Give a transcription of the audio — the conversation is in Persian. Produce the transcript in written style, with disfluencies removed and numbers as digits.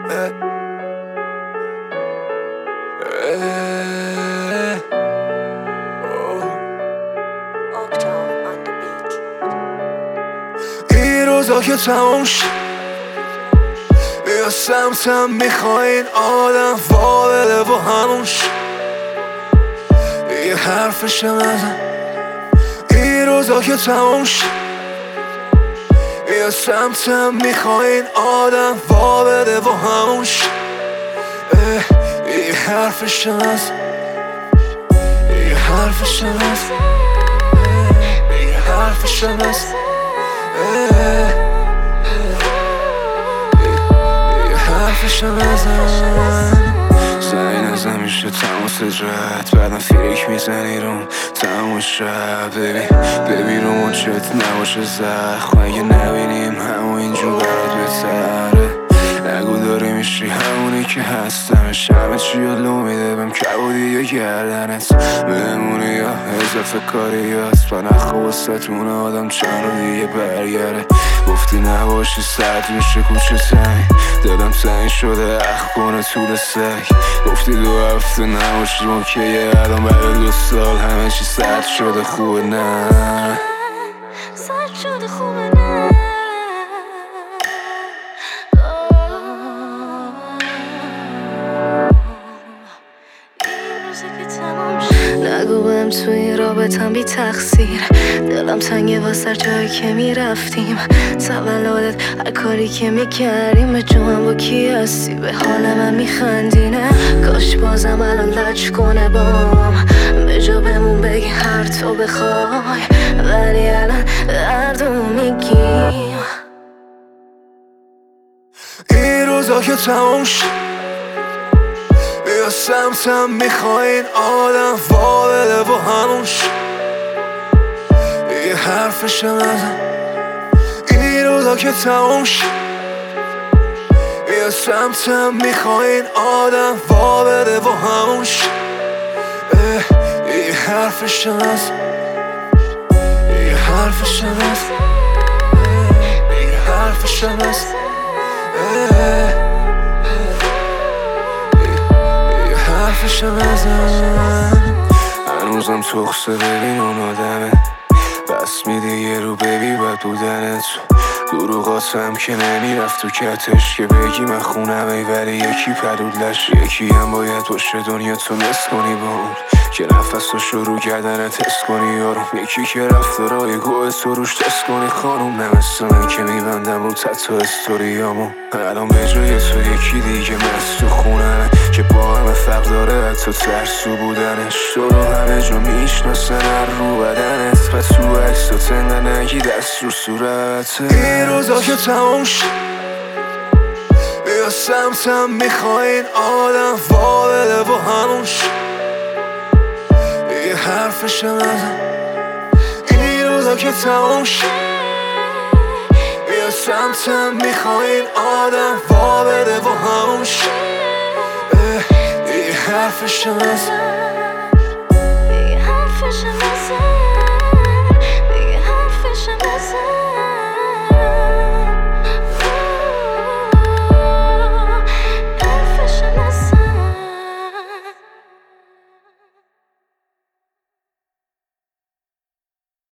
این روزا که تموم شد بیا سمتم میخواین آدم وابله و همونش یه حرفشم نزن. این روزا که تموم شد بیا سمتم میخواین آدم وابله و همونش یه حرفشم نزن. یه حرفشم نزن. یه حرفشم نزن. حرفشو نزن. زنی نزن میشه تماس جد بعدم فیک میزنی روم تمام شب ببین رو مچت نباشه زخم اگه نبینیم همون اینجور برات بهتره. نگو داری میشی همونی که هستمش همه چی رو لو میده بهم کبودی یا گردنت بمونی یا اضافه کاریات با نخواستتون آدم چند رو دیگه برگره. گفتی نباشی سرد میشه کوچه تنگ دادم تنگ شده اخ کنه طول سگ. گفتی 2 هفته نباشی اوکیه الان بعد 2 سال همه چی سرد شده خوبه نه سرد شده خوبه نه. نگو بهم توی رابطم بی تقصیر دلم تنگه واسه جایی که میرفتیم تولدت هر کاری که میکردیم به جوان با کی هستی به حال من میخندی نه کاش بازم الان لج کنه بام به جا بمون بگی هر تو بخوای ولی الان هر دو میگیم. این روزا که تموم شد بیا سمتم میخواین آدم وابله و همونش یه حرفشم نزن. این روزا که تموم شد بیا سمتم میخواین آدم وابله و همونش یه حرفشم نزن. یه حرفشم نزن. یه حرفشم نزن. حرفشو نزن. هنوزم تخصه ببین اون آدمه بس میده یه رو ببی بد بودنت دروغاتم که نمیرفت تو کتش که بگی من خونمه ولی یکی پدودلش یکی هم باید باشه دنیا تو نس کنی با اون که نفس رو شروع کردن تست کنی یارو یکی که رفتارای گوه تو روش تست کنی خانوم نمسته من که میبندم رو تتو استوریامو الان به جای تو یکی دیگه مست تو خونمه که با همه فرق داره حتی ترسو بودنش تو رو همه جا میشناسن هر رو بدنت پس تو عکس تو تنده نگی دست رو صورت. این روزا که تموم شد بیا سمتم میخواین آدم وابله و همونش یه حرفشم نزن. این روزا که تموم شد بیا سمتم میخواین آدم وابله و همونش یه حرفشم نزن. یه حرفشم نزن.